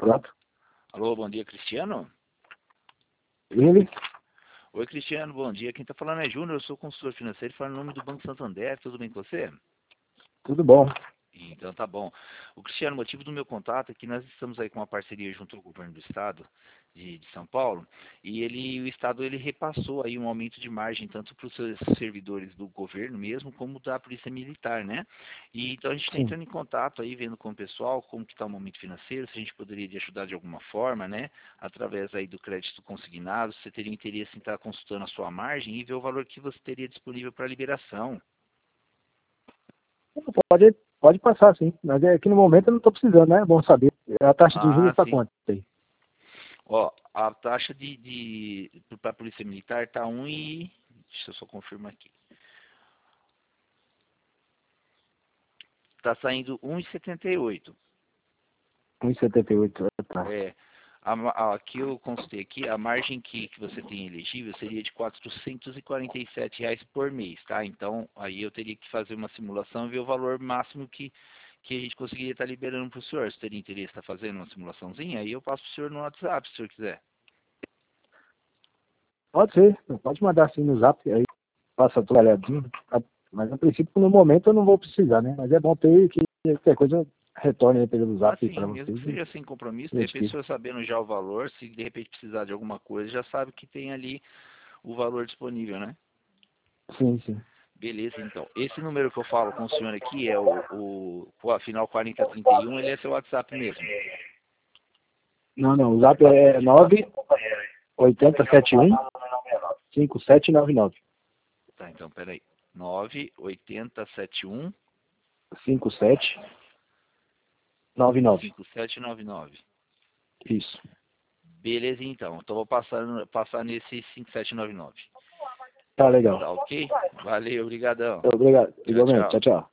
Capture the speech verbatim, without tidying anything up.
Pronto. Alô, bom dia, Cristiano? Ele? Oi, Cristiano, bom dia. Quem está falando é Júnior, eu sou consultor financeiro, falo em nome do Banco Santander, tudo bem com você? Tudo bom. Então tá bom. O Cristiano, o motivo do meu contato é que nós estamos aí com uma parceria junto ao governo do estado de, de São Paulo, e ele, o estado ele repassou aí um aumento de margem tanto para os seus servidores do governo mesmo, como da polícia militar, né? E então a gente está Sim. entrando em contato aí, vendo com o pessoal como que está o momento financeiro, se a gente poderia te ajudar de alguma forma, né? Através aí do crédito consignado, se você teria interesse em estar consultando a sua margem e ver o valor que você teria disponível para liberação. Pode, pode passar, sim. Mas é que no momento eu não estou precisando, né? É bom saber. A taxa de juros Ah, está sim. quanto aí? Ó, a taxa de, de para a Polícia Militar tá um e... Deixa eu só confirmar aqui. Tá saindo um e setenta e oito. um e setenta e oito. Tá. É, a, a, aqui eu consultei aqui, a margem que, que você tem elegível seria de quatrocentos e quarenta e sete reais por mês, tá? Então, aí eu teria que fazer uma simulação e ver o valor máximo que, que a gente conseguiria estar liberando para o senhor. Se teria interesse em estar fazendo uma simulaçãozinha, aí eu passo para o senhor no WhatsApp, se o senhor quiser. Pode ser. Pode mandar assim no zap, aí passa tudo olhadinho. Tá? Mas a princípio, no momento, eu não vou precisar, né? Mas é bom ter que qualquer coisa retorne aí pelo zap Assim, para mesmo vocês. que seja sem compromisso, de repente, Verifique. se eu sabendo já o valor, se de repente precisar de alguma coisa, já sabe que tem ali o valor disponível, né? Sim, sim. Beleza, então. Esse número que eu falo com o senhor aqui é o, o, o final quarenta trinta e um, ele é seu WhatsApp mesmo. Não, não. O zap é nove oito zero sete um cinco sete nove nove. Tá, então, peraí. nove oito zero sete um cinco sete nove nove. cinco sete nove nove. Isso. Beleza, então. Então, vou passar, passar nesse cinco sete nove nove. Tá legal. Tá ok? Valeu, obrigadão. Obrigado. Tchau, Igualmente. tchau. Tchau, tchau.